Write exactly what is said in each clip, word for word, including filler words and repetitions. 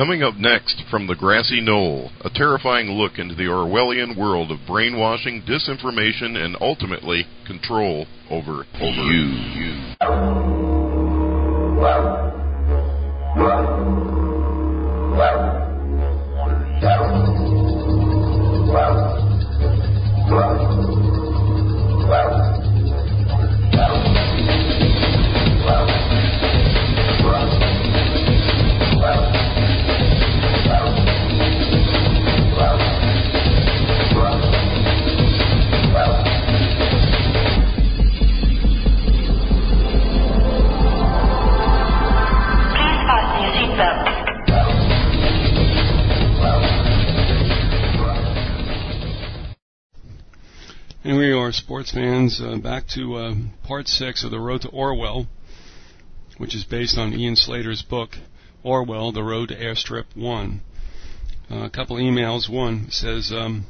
Coming up next from the grassy knoll, a terrifying look into the Orwellian world of brainwashing, disinformation, and ultimately control over, over you. you. And we are sports fans, uh, back to uh, part six of The Road to Orwell, which is based on Ian Slater's book, Orwell, The Road to Airstrip one. Uh, a couple emails. One says, um,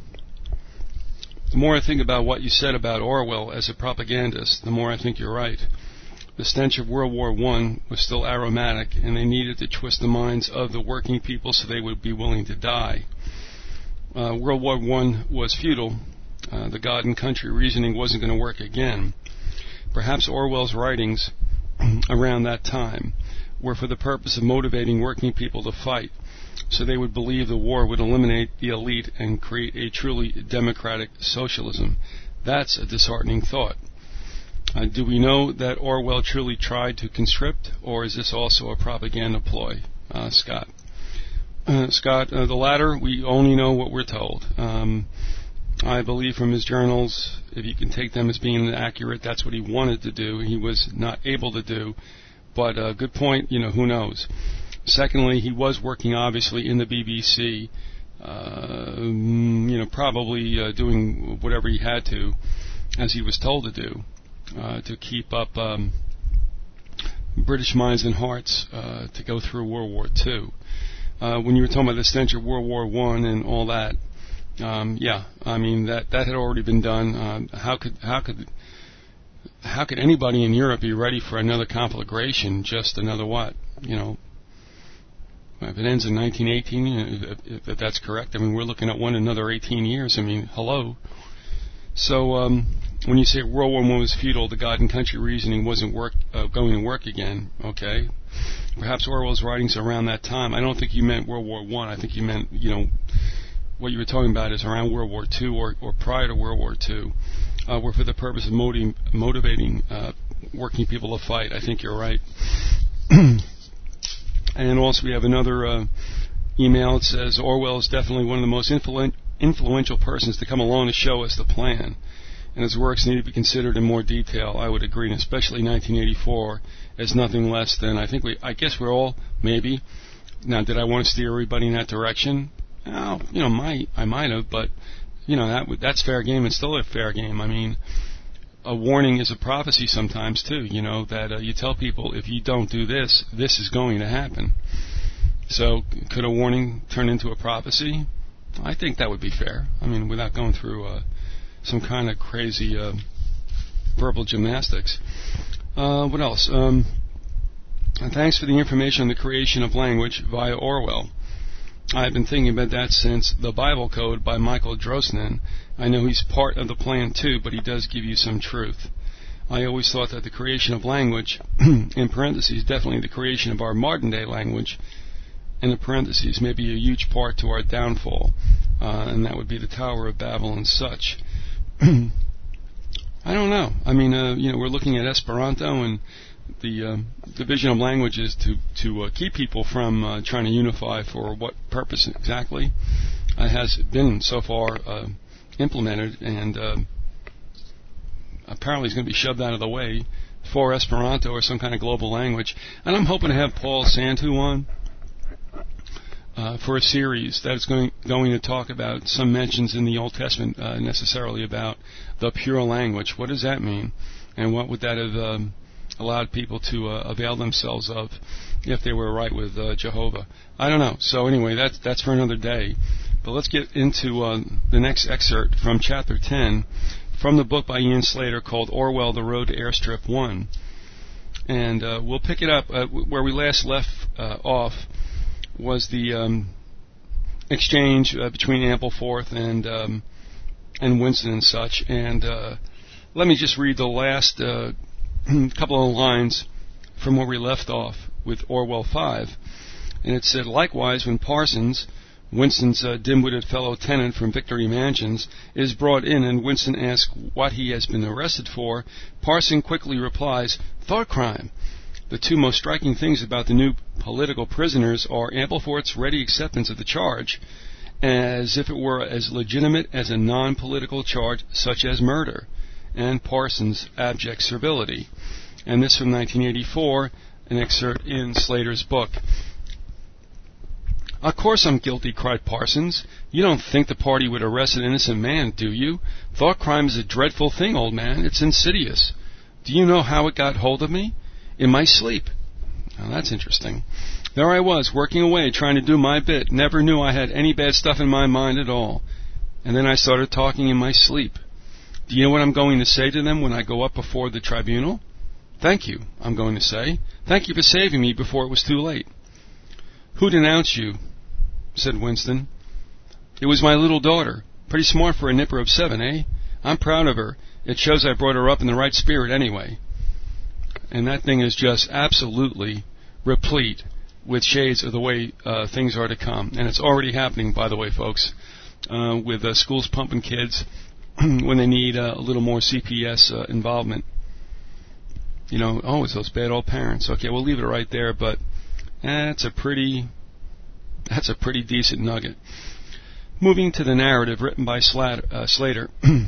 the more I think about what you said about Orwell as a propagandist, the more I think you're right. The stench of World War One was still aromatic, and they needed to twist the minds of the working people so they would be willing to die. Uh, World War One was futile. Uh, the God and country reasoning wasn't going to work again. Perhaps Orwell's writings around that time were for the purpose of motivating working people to fight, so they would believe the war would eliminate the elite and create a truly democratic socialism. That's a disheartening thought. Uh, do we know that Orwell truly tried to conscript, or is this also a propaganda ploy? Uh, Scott. Uh, Scott, uh, the latter, we only know what we're told. Um, I believe from his journals, if you can take them as being accurate, that's what he wanted to do. He was not able to do. But uh, good point, you know, who knows. Secondly, he was working, obviously, in the B B C, uh, you know, probably uh, doing whatever he had to, as he was told to do, uh, to keep up um, British minds and hearts uh, to go through World War Two. Uh, when you were talking about the stench of World War One and all that, Um, yeah, I mean that that had already been done. Um, how could how could how could anybody in Europe be ready for another conflagration? Just another what? You know, if it ends in nineteen eighteen, if, if that's correct, I mean we're looking at one another eighteen years. I mean, hello. So um, when you say World War One was futile, the God and country reasoning wasn't work uh, going to work again. Okay, perhaps Orwell's writings around that time. I don't think you meant World War One. I. I think you meant you know. What you were talking about is around World War Two or, or prior to World War Two, uh, were for the purpose of motiv- motivating uh, working people to fight. I think you're right. And also we have another uh, email. It says, Orwell is definitely one of the most influ- influential persons to come along to show us the plan, and his works need to be considered in more detail. I would agree, and especially nineteen eighty-four as nothing less than, I think we, I guess we're all, maybe. Now, did I want to steer everybody in that direction? Well, you know, might I might have, but you know that that's fair game and still a fair game. I mean, a warning is a prophecy sometimes too. You know that uh, you tell people if you don't do this, this is going to happen. So, could a warning turn into a prophecy? I think that would be fair. I mean, without going through uh, some kind of crazy uh, verbal gymnastics. Uh, what else? Um, and thanks for the information on the creation of language via Orwell. I've been thinking about that since The Bible Code by Michael Drosnin. I know he's part of the plan too, but he does give you some truth. I always thought that the creation of language, in parentheses, definitely the creation of our modern day language, in the parentheses, may be a huge part to our downfall, uh, and that would be the Tower of Babel and such. I don't know. I mean, uh, you know, we're looking at Esperanto and the uh, division of languages to to uh, keep people from uh, trying to unify for what purpose exactly uh, has been so far uh, implemented, and uh, apparently is going to be shoved out of the way for Esperanto or some kind of global language. And I'm hoping to have Paul Santu on uh, for a series that is going going to talk about some mentions in the Old Testament uh, necessarily about the pure language. What does that mean, and what would that have um, allowed people to uh, avail themselves of if they were right with uh, Jehovah? I don't know. So anyway, that's that's for another day. But let's get into uh, the next excerpt from Chapter ten from the book by Ian Slater called Orwell, The Road to Airstrip one. And uh, we'll pick it up uh, where we last left uh, off was the um, exchange uh, between Ampleforth and um, and Winston and such. And uh, let me just read the last uh, couple of lines from where we left off with Orwell five. And it said, likewise, when Parsons, Winston's uh, dim-witted fellow tenant from Victory Mansions, is brought in and Winston asks what he has been arrested for, Parson quickly replies, thought crime. The two most striking things about the new political prisoners are Ampleforth's ready acceptance of the charge, as if it were as legitimate as a non-political charge such as murder, and Parsons' abject servility. And this from nineteen eighty-four, an excerpt in Slater's book. Of course I'm guilty, cried Parsons. You don't think the party would arrest an innocent man, do you? Thought crime is a dreadful thing, old man. It's insidious. Do you know how it got hold of me? In my sleep. Now that's interesting. There I was, working away, trying to do my bit. Never knew I had any bad stuff in my mind at all. And then I started talking in my sleep. Do you know what I'm going to say to them when I go up before the tribunal? Thank you, I'm going to say. Thank you for saving me before it was too late. Who denounced you? Said Winston. It was my little daughter. Pretty smart for a nipper of seven, eh? I'm proud of her. It shows I brought her up in the right spirit anyway. And that thing is just absolutely replete with shades of the way uh, things are to come. And it's already happening, by the way, folks, uh, with uh, schools pumping kids when they need uh, a little more C P S uh, involvement. You know, oh, it's those bad old parents. Okay, we'll leave it right there, but that's a pretty... That's a pretty decent nugget. Moving to the narrative written by Slat, uh, Slater.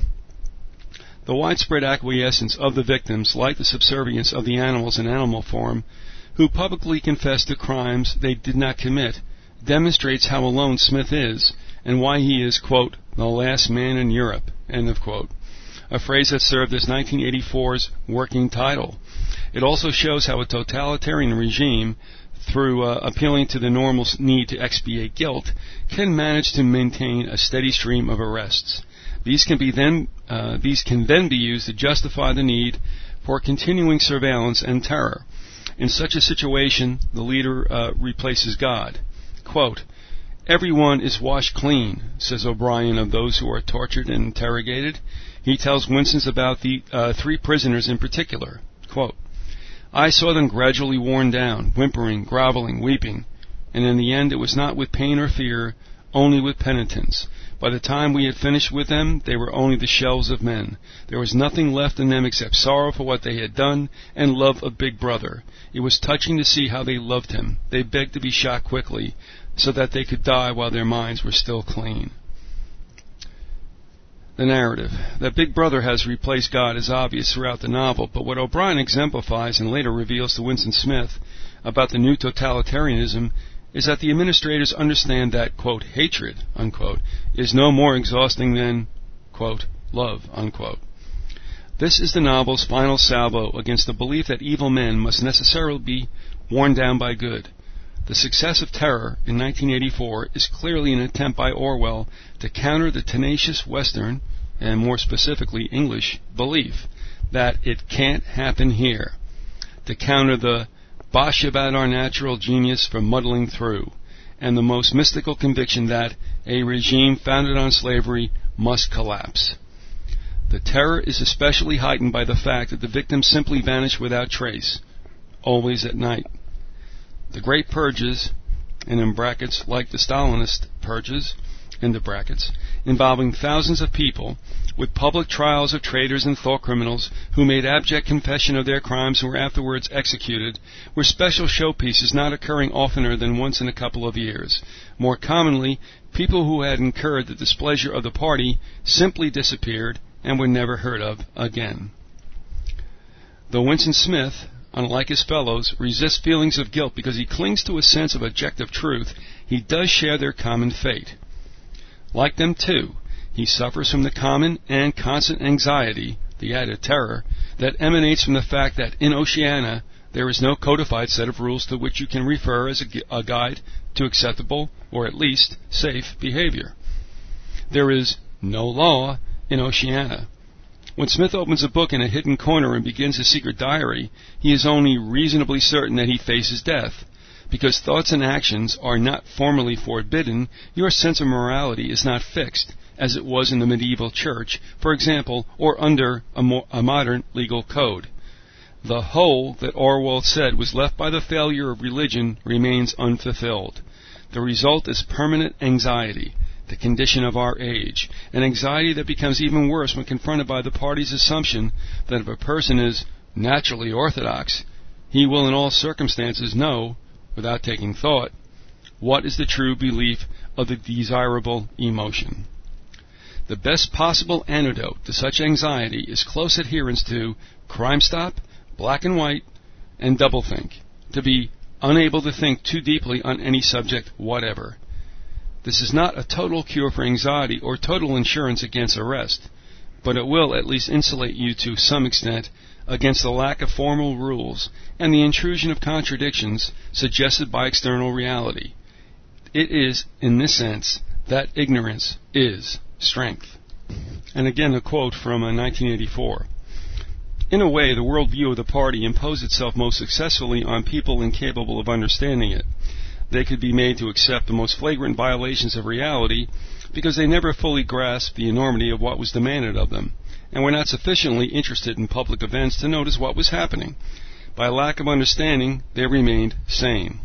The widespread acquiescence of the victims, like the subservience of the animals in animal form, who publicly confess to crimes they did not commit, demonstrates how alone Smith is, and why he is, quote, the last man in Europe, end of quote. A phrase that served as nineteen eighty-four's working title. It also shows how a totalitarian regime, through uh, appealing to the normal need to expiate guilt, can manage to maintain a steady stream of arrests. These can be then uh, these can then be used to justify the need for continuing surveillance and terror. In such a situation, the leader uh, replaces God. Quote, everyone is washed clean, says O'Brien of those who are tortured and interrogated. He tells Winston about the uh, three prisoners in particular. Quote, I saw them gradually worn down, whimpering, groveling, weeping, and in the end it was not with pain or fear, only with penitence. By the time we had finished with them, they were only the shells of men. There was nothing left in them except sorrow for what they had done and love of Big Brother. It was touching to see how they loved him. They begged to be shot quickly, so that they could die while their minds were still clean. The narrative. That Big Brother has replaced God is obvious throughout the novel, but what O'Brien exemplifies and later reveals to Winston Smith about the new totalitarianism is that the administrators understand that, quote, hatred, unquote, is no more exhausting than, quote, love, unquote. This is the novel's final salvo against the belief that evil men must necessarily be worn down by good. The success of Terror in nineteen eighty-four is clearly an attempt by Orwell to counter the tenacious Western, and more specifically English, belief that it can't happen here, to counter the bosh about our natural genius for muddling through, and the most mystical conviction that a regime founded on slavery must collapse. The terror is especially heightened by the fact that the victims simply vanish without trace, always at night. The great purges, and in brackets like the Stalinist purges, into brackets, involving thousands of people, with public trials of traitors and thought criminals who made abject confession of their crimes and were afterwards executed, were special showpieces not occurring oftener than once in a couple of years. More commonly, people who had incurred the displeasure of the party simply disappeared and were never heard of again. Though Winston Smith, unlike his fellows, resists feelings of guilt because he clings to a sense of objective truth, he does share their common fate. Like them, too, he suffers from the common and constant anxiety, the added terror, that emanates from the fact that in Oceania there is no codified set of rules to which you can refer as a, a guide to acceptable, or at least safe, behavior. There is no law in Oceania. When Smith opens a book in a hidden corner and begins his secret diary, he is only reasonably certain that he faces death, Because thoughts and actions are not formally forbidden, your sense of morality is not fixed, as it was in the medieval church, for example, or under a, mo- a modern legal code. The hole that Orwell said was left by the failure of religion remains unfulfilled. The result is permanent anxiety, the condition of our age, an anxiety that becomes even worse when confronted by the party's assumption that if a person is naturally orthodox, he will in all circumstances know, without taking thought, what is the true belief of the desirable emotion. The best possible antidote to such anxiety is close adherence to Crime Stop, black and white, and doublethink, to be unable to think too deeply on any subject whatever. This is not a total cure for anxiety or total insurance against arrest, but it will at least insulate you to some extent against the lack of formal rules and the intrusion of contradictions suggested by external reality. It is, in this sense, that ignorance is strength. And again, a quote from uh, nineteen eighty-four. In a way, the worldview of the party imposed itself most successfully on people incapable of understanding it. They could be made to accept the most flagrant violations of reality because they never fully grasped the enormity of what was demanded of them, and were not sufficiently interested in public events to notice what was happening. By lack of understanding, they remained sane.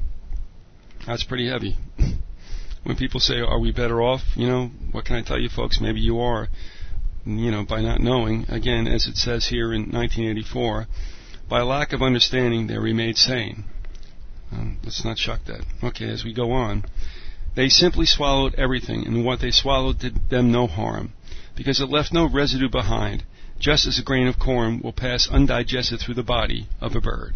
That's pretty heavy. When people say, are we better off? You know, what can I tell you folks? Maybe you are, you know, by not knowing. Again, as it says here in nineteen eighty-four, by lack of understanding, they remained sane. Um, let's not shock that. Okay, as we go on. They simply swallowed everything, and what they swallowed did them no harm, because it left no residue behind, just as a grain of corn will pass undigested through the body of a bird.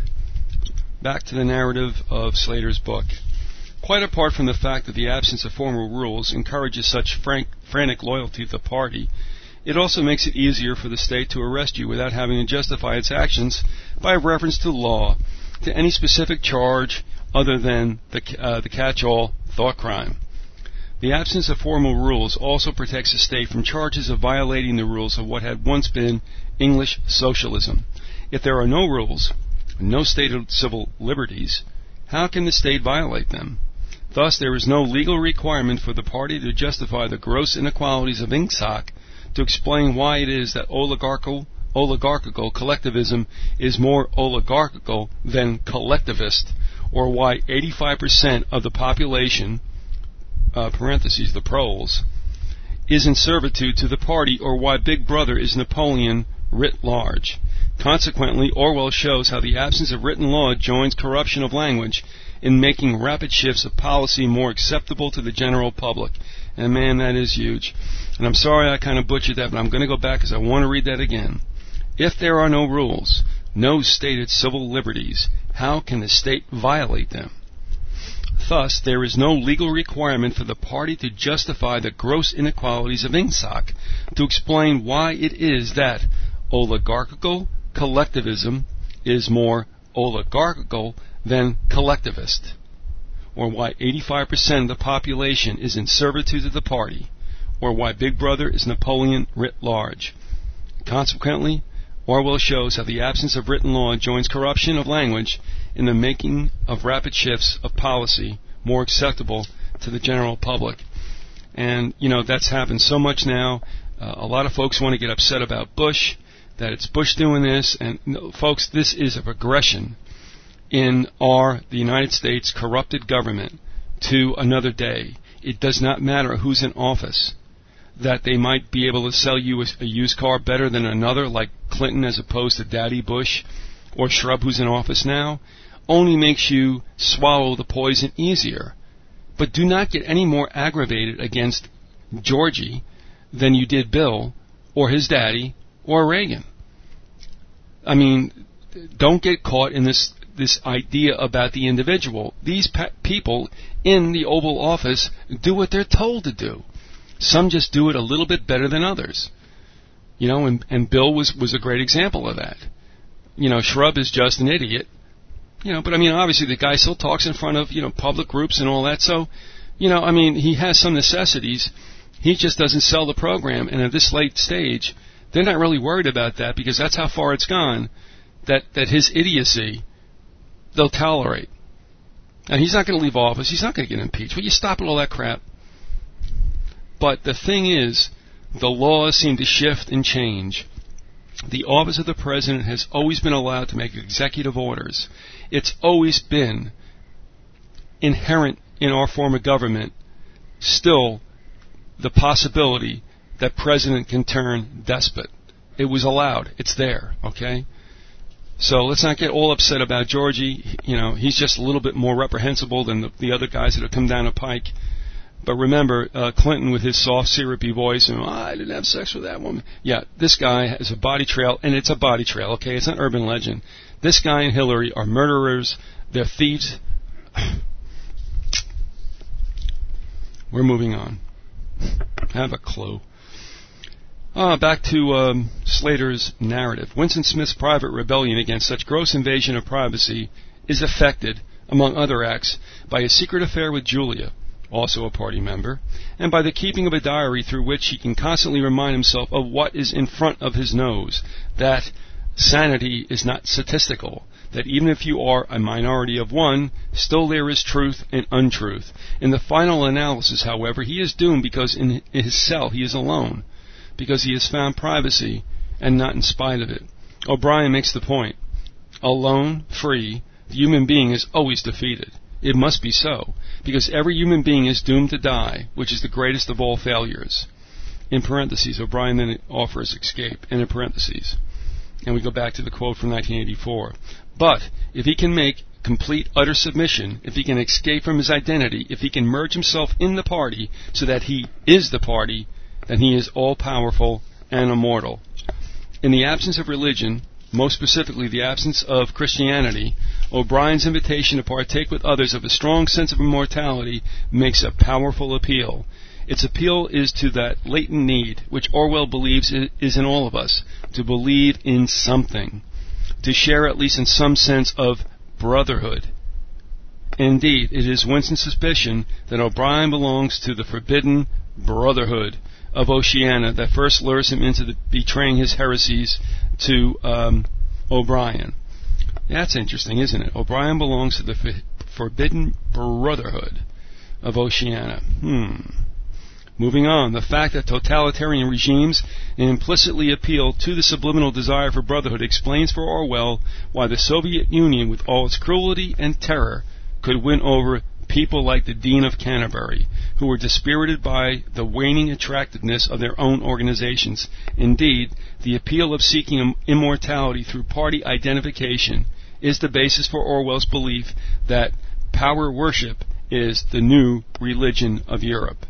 Back to the narrative of Slater's book. Quite apart from the fact that the absence of formal rules encourages such frank, frantic loyalty to the party, it also makes it easier for the state to arrest you without having to justify its actions by reference to law, to any specific charge other than the, uh, the catch-all thought crime. The absence of formal rules also protects the state from charges of violating the rules of what had once been English socialism. If there are no rules, no stated civil liberties, how can the state violate them? Thus, there is no legal requirement for the party to justify the gross inequalities of Ingsoc to explain why it is that oligarchical oligarchical collectivism is more oligarchical than collectivist, or why eighty-five percent of the population, uh, parentheses, the proles, is in servitude to the party, or why Big Brother is Napoleon writ large. Consequently, Orwell shows how the absence of written law joins corruption of language in making rapid shifts of policy more acceptable to the general public. And man, that is huge. And I'm sorry I kind of butchered that, but I'm going to go back because I want to read that again. If there are no rules, no stated civil liberties, how can the state violate them? Thus, there is no legal requirement for the party to justify the gross inequalities of Ingsoc, to explain why it is that oligarchical collectivism is more oligarchical than collectivist, or why eighty-five percent of the population is in servitude to the party, or why Big Brother is Napoleon writ large. Consequently, Orwell shows how the absence of written law joins corruption of language in the making of rapid shifts of policy more acceptable to the general public. And, you know, that's happened so much now. Uh, a lot of folks want to get upset about Bush, that it's Bush doing this. And, no, folks, this is a progression in our, the United States, corrupted government to another day. It does not matter who's in office, that they might be able to sell you a, a used car better than another, like Clinton as opposed to Daddy Bush or Shrub who's in office now, only makes you swallow the poison easier. But do not get any more aggravated against Georgie than you did Bill or his daddy or Reagan. I mean, don't get caught in this this idea about the individual. These pe- people in the Oval Office do what they're told to do. Some just do it a little bit better than others. You know, and, and Bill was, was a great example of that. You know, Shrub is just an idiot. You know, but I mean, obviously the guy still talks in front of, you know, public groups and all that. So, you know, I mean, he has some necessities. He just doesn't sell the program. And at this late stage, they're not really worried about that because that's how far it's gone, that, that his idiocy they'll tolerate. And he's not going to leave office. He's not going to get impeached. Will you stop all that crap? But the thing is, the laws seem to shift and change. The office of the president has always been allowed to make executive orders. It's always been inherent in our form of government, still, the possibility that president can turn despot. It was allowed. It's there, okay? So let's not get all upset about Georgie. You know, he's just a little bit more reprehensible than the, the other guys that have come down the pike. But remember, uh, Clinton with his soft, syrupy voice, and oh, I didn't have sex with that woman. Yeah, this guy has a body trail, and it's a body trail, okay? It's not urban legend. This guy and Hillary are murderers. They're thieves. We're moving on. I have a clue. Uh, back to um, Slater's narrative. Winston Smith's private rebellion against such gross invasion of privacy is affected, among other acts, by a secret affair with Julia, also a party member, and by the keeping of a diary through which he can constantly remind himself of what is in front of his nose, that sanity is not statistical, that even if you are a minority of one, still there is truth and untruth. In the final analysis, however, he is doomed because in his cell he is alone, because he has found privacy and not in spite of it. O'Brien makes the point. Alone, free, the human being is always defeated. It must be so, because every human being is doomed to die, which is the greatest of all failures. In parentheses, O'Brien then offers escape, and in parentheses. And we go back to the quote from nineteen eighty-four. But if he can make complete, utter submission, if he can escape from his identity, if he can merge himself in the party so that he is the party, then he is all-powerful and immortal. In the absence of religion, most specifically the absence of Christianity, O'Brien's invitation to partake with others of a strong sense of immortality makes a powerful appeal. Its appeal is to that latent need, which Orwell believes is in all of us, to believe in something, to share at least in some sense of brotherhood. Indeed, it is Winston's suspicion that O'Brien belongs to the forbidden brotherhood of Oceania that first lures him into the, betraying his heresies to um, O'Brien. That's interesting, isn't it? O'Brien belongs to the f- forbidden brotherhood of Oceania. Hmm. Moving on, the fact that totalitarian regimes implicitly appeal to the subliminal desire for brotherhood explains for Orwell why the Soviet Union, with all its cruelty and terror, could win over people like the Dean of Canterbury, who were dispirited by the waning attractiveness of their own organizations. Indeed, the appeal of seeking immortality through party identification is the basis for Orwell's belief that power worship is the new religion of Europe.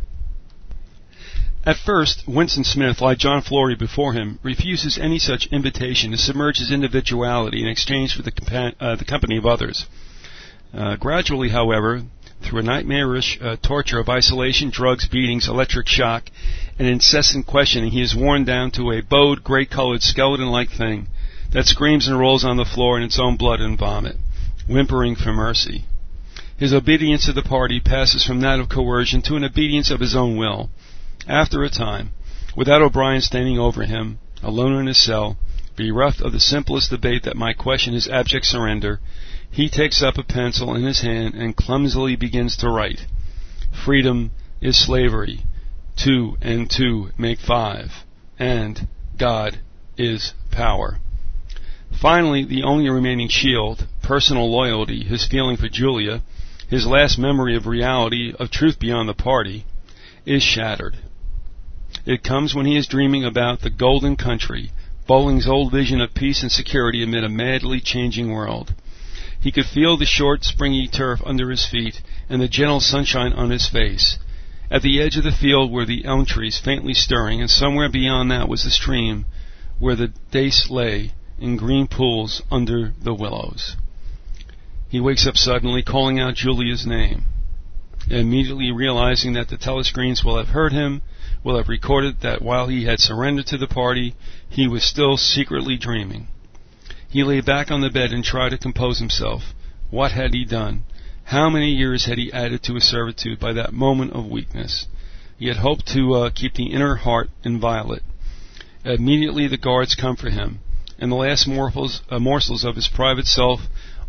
At first, Winston Smith, like John Flory before him, refuses any such invitation to submerge his individuality in exchange for the, compa- uh, the company of others. Uh, gradually, however, through a nightmarish uh, torture of isolation, drugs, beatings, electric shock, and incessant questioning, he is worn down to a bowed, gray-colored, skeleton-like thing that screams and rolls on the floor in its own blood and vomit, whimpering for mercy. His obedience to the party passes from that of coercion to an obedience of his own will. After a time, without O'Brien standing over him, alone in his cell, bereft of the simplest debate that might question his abject surrender, he takes up a pencil in his hand and clumsily begins to write. Freedom is slavery. Two and two make five. And God is power. Finally, the only remaining shield, personal loyalty, his feeling for Julia, his last memory of reality, of truth beyond the party, is shattered. It comes when he is dreaming about the golden country, Bowling's old vision of peace and security amid a madly changing world. He could feel the short, springy turf under his feet and the gentle sunshine on his face. At the edge of the field were the elm trees faintly stirring, and somewhere beyond that was the stream where the dace lay in green pools under the willows. He wakes up suddenly, calling out Julia's name. Immediately realizing that the telescreens will have heard him, will have recorded that while he had surrendered to the party, he was still secretly dreaming. He lay back on the bed and tried to compose himself. What had he done? How many years had he added to his servitude by that moment of weakness? He had hoped to uh, keep the inner heart inviolate. Immediately the guards come for him, and the last morsels, uh, morsels of his private self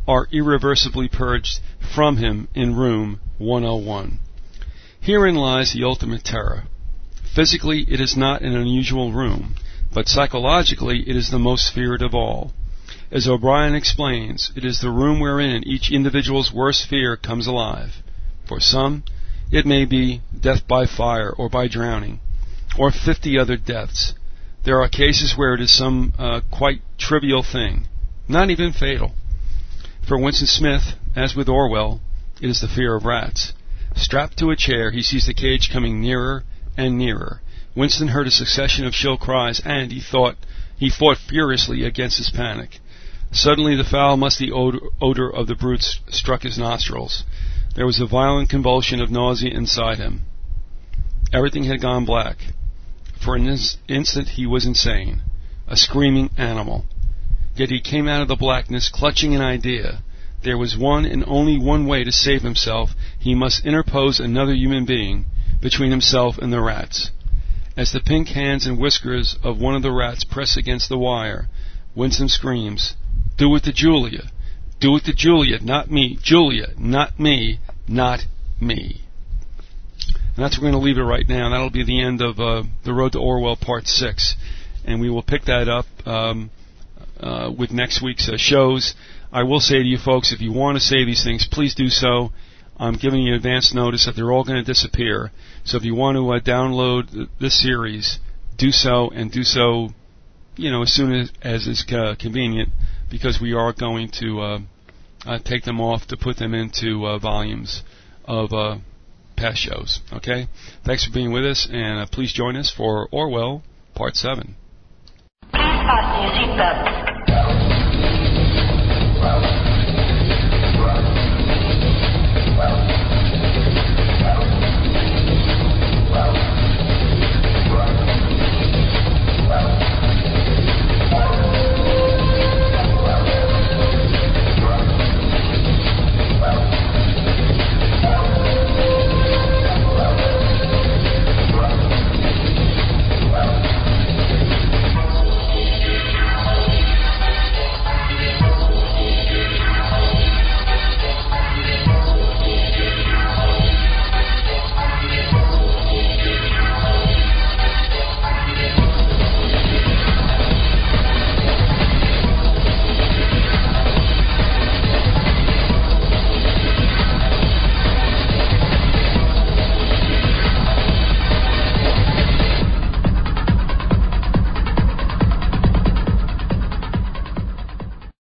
are irreversibly purged from him in room one oh one. Herein lies the ultimate terror. Physically, it is not an unusual room, but psychologically, it is the most feared of all. As O'Brien explains, it is the room wherein each individual's worst fear comes alive. For some, it may be death by fire or by drowning, or fifty other deaths. There are cases where it is some uh, quite trivial thing, not even fatal. For Winston Smith, as with Orwell, it is the fear of rats. Strapped to a chair, he sees the cage coming nearer and nearer. Winston heard a succession of shrill cries, and he thought he fought furiously against his panic. Suddenly, the foul, musty odor, odor of the brutes struck his nostrils. There was a violent convulsion of nausea inside him. Everything had gone black. For an ins- instant, he was insane, a screaming animal. Yet he came out of the blackness clutching an idea. There was one and only one way to save himself. He must interpose another human being between himself and the rats. As the pink hands and whiskers of one of the rats press against the wire, Winston screams, "Do it to Julia! Do it to Julia, not me! Julia, not me! Not me!" And that's where we're going to leave it right now. That'll be the end of uh, The Road to Orwell Part six. And we will pick that up um, uh, with next week's uh, shows. I will say to you folks, if you want to say these things, please do so. I'm giving you advance notice that they're all going to disappear. So if you want to uh, download th- this series, do so, and do so, you know, as soon as, as is uh, convenient, because we are going to uh, uh, take them off to put them into uh, volumes of uh, past shows. Okay? Thanks for being with us, and uh, please join us for Orwell Part seven. Please fasten your seatbelts.